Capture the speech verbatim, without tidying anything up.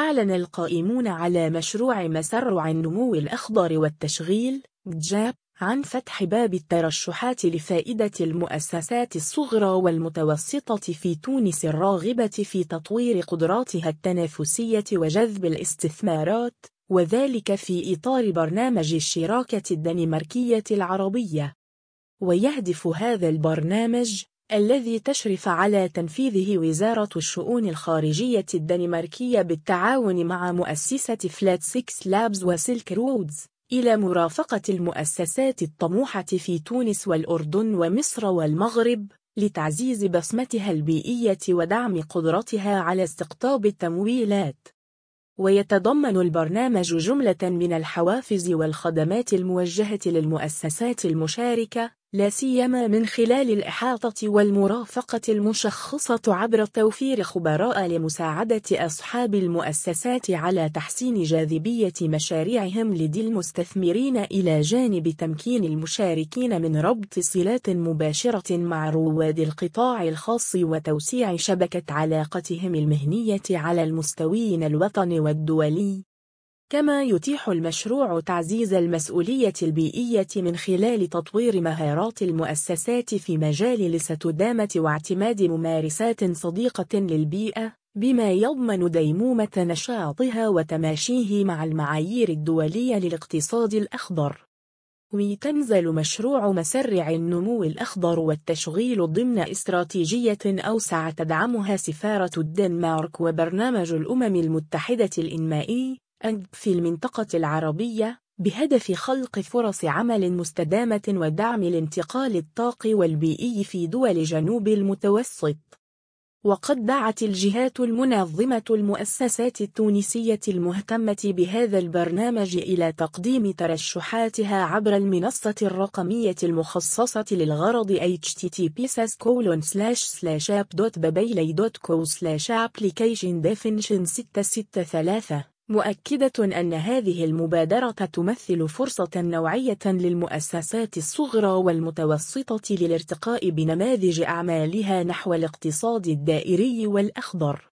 أعلن القائمون على مشروع مسرع النمو الأخضر والتشغيل جاب عن فتح باب الترشحات لفائدة المؤسسات الصغرى والمتوسطة في تونس الراغبة في تطوير قدراتها التنافسية وجذب الاستثمارات، وذلك في إطار برنامج الشراكة الدنماركية العربية. ويهدف هذا البرنامج الذي تشرف على تنفيذه وزارة الشؤون الخارجية الدنماركية بالتعاون مع مؤسسة فلات سيكس لابز وسيلك رودز إلى مرافقة المؤسسات الطموحة في تونس والأردن ومصر والمغرب لتعزيز بصمتها البيئية ودعم قدرتها على استقطاب التمويلات. ويتضمن البرنامج جملة من الحوافز والخدمات الموجهة للمؤسسات المشاركة، لا سيما من خلال الإحاطة والمرافقة المشخصة عبر توفير خبراء لمساعدة أصحاب المؤسسات على تحسين جاذبية مشاريعهم لدى المستثمرين، إلى جانب تمكين المشاركين من ربط صلات مباشرة مع رواد القطاع الخاص وتوسيع شبكة علاقتهم المهنية على المستويين الوطني والدولي. كما يتيح المشروع تعزيز المسؤولية البيئية من خلال تطوير مهارات المؤسسات في مجال الاستدامة واعتماد ممارسات صديقة للبيئة، بما يضمن ديمومة نشاطها وتماشيه مع المعايير الدولية للاقتصاد الأخضر. ويتنزل مشروع مسرع النمو الأخضر والتشغيل ضمن استراتيجية أوسع تدعمها سفارة الدنمارك وبرنامج الأمم المتحدة الإنمائي في المنطقة العربية، بهدف خلق فرص عمل مستدامة ودعم الانتقال الطاقي والبيئي في دول جنوب المتوسط. وقد دعت الجهات المنظمة المؤسسات التونسية المهتمة بهذا البرنامج إلى تقديم ترشحاتها عبر المنصة الرقمية المخصصة للغرض إتش تي تي بي سلاش كولون سلاش سلاش اب دوت بابيلي دوت كو سلاش ابليكيشن ديفينيشن ستة ستة ثلاثة، مؤكدة أن هذه المبادرة تمثل فرصة نوعية للمؤسسات الصغرى والمتوسطة للارتقاء بنماذج أعمالها نحو الاقتصاد الدائري والأخضر.